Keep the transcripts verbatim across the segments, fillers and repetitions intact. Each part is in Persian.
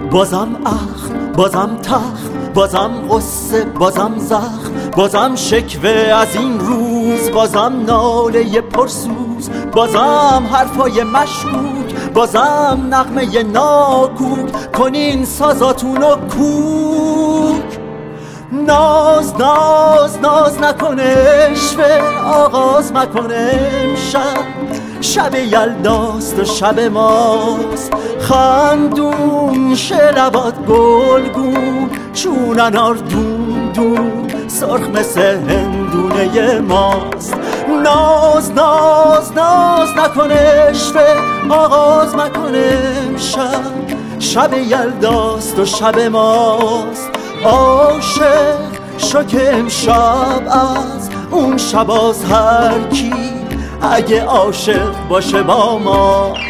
بازم اخ، بازم تخت، بازم قصه، بازم زخم، بازم شکوه از این روز، بازم ناله پرسوز، بازم حرفای مشکوک، بازم نغمه ناکوک. کنین سازاتونو کوک. ناز ناز ناز نکنه عشوه، آغاز مکنه امشب. شب یلداست و شب ماست، خندون شلوات گلگون، چون انار دون دون سرخ مثل هندونه ماست. ناز ناز ناز نکنه عشوه، آغاز مکنه امشب. شب یلداست و شب ماست، عاشق شو که امشب از اون شباز هر کی اگه عاشق باشه با ماست.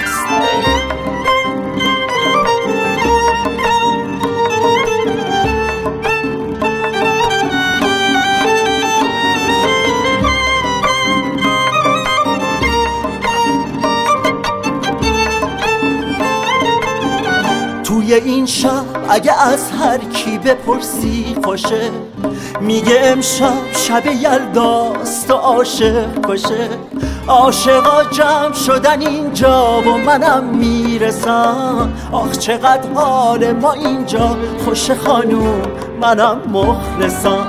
توی این شب اگه از هر کی بپرسی خوشه، میگه امشب شب یلداست و عاشق باشه. عاشقا جمع شدن اینجا و منم میرسم. آخ چقدر حال ما اینجا خوش خانوم، منم مخلصم.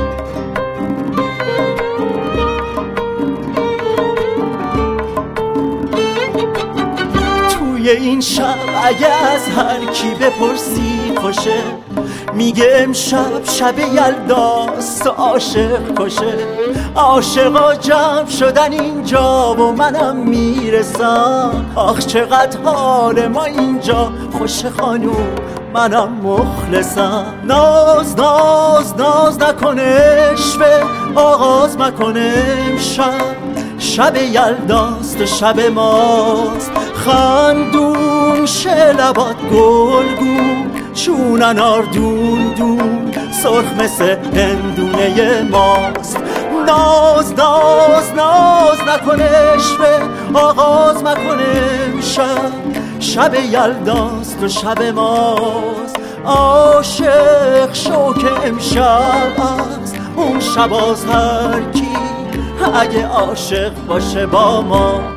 توی این شب اگه از هر کی بپرسی خوشه، میگه امشب شب یلداست و عاشق کشه. عاشقا جمع شدن اینجا و منم میرسم. آخ چقدر حال ما اینجا خوش خانوم، منم مخلصم. ناز ناز ناز نکنه عشوه، آغاز مکنه امشب. شب یلداست و شب ماست، خندون شلوات گلگون، چون انار دون دون سرخ مثل هندونه ماست. ناز ناز ناز نکنه عشوه، آغاز مکنه امشب. شب یلداست و شب ماست، عاشق شو که امشب از اون شباز هر کی اگه عاشق باشه با ما.